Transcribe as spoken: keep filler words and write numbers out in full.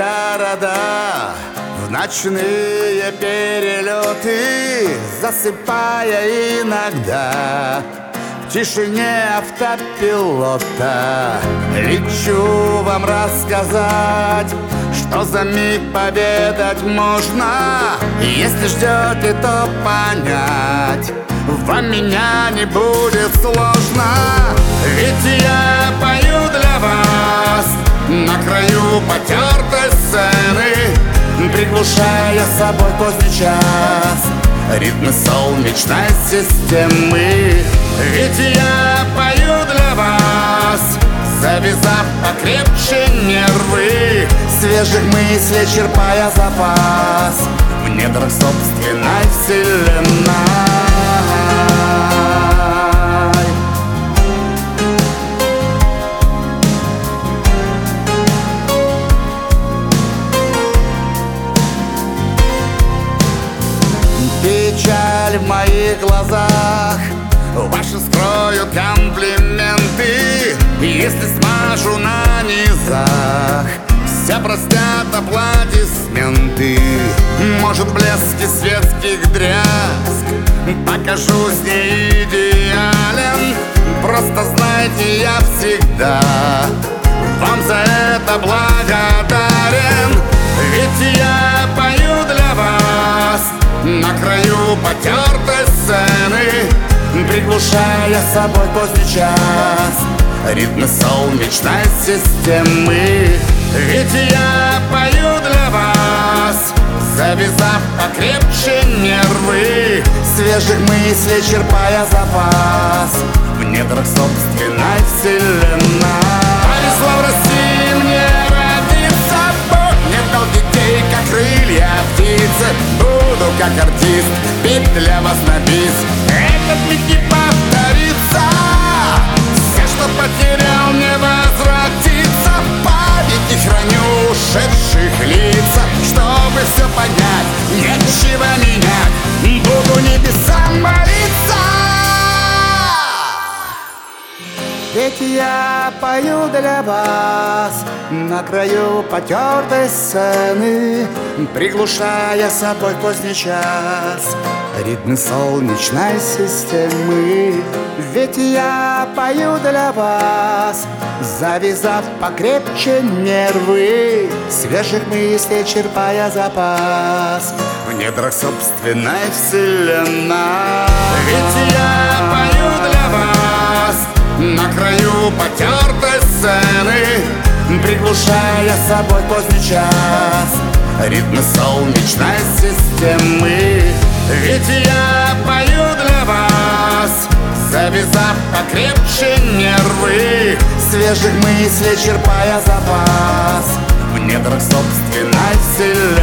города, в ночные перелеты, засыпая иногда в тишине автопилота. Лечу вам рассказать, что за миг поведать можно. Если ждете, то понять вам меня не будет сложно. Ведь я пою для вас на краю потертой сцены, приглушая собой поздний час ритмы солнечной системы. Ведь я пою для вас, завязав покрепче нервы, свежих мыслей черпая запас в недрах собственной вселенной. Печаль в моих глазах ваши скроют комплименты. Если смажу на низах, все простят аплодисменты. Может, в блеске светских дрязг покажусь не идеален. Просто знайте, я всегда вам за это благодарен. Ведь я пою для вас на краю потертой сцены, приглушая собой поздний час ритмы солнечной системы. Ведь я пою для вас, завязав покрепче нервы, свежих мыслей черпая запас в недрах собственной вселенной. Повезло в России мне родиться, Бог мне дал детей, как крылья птицы. Буду как артист петь для вас на бис, этот миг не повторится. Все, что потерял, не возвратится. В памяти храню ушедших лица, чтобы все понять, нечего менять, буду небесам молиться. Ведь я пою для вас на краю потертой сцены, приглушая собой поздний час ритмы солнечной системы. Ведь я пою для вас, завязав покрепче нервы, свежих мыслей черпая запас в недрах собственной вселенной. Ведь я пою для вас на краю потертой сцены, приглушая собой поздний час ритмы солнечной системы. Ведь я пою для вас, завязав покрепче нервы, свежих мыслей черпая запас в недрах собственной вселенной.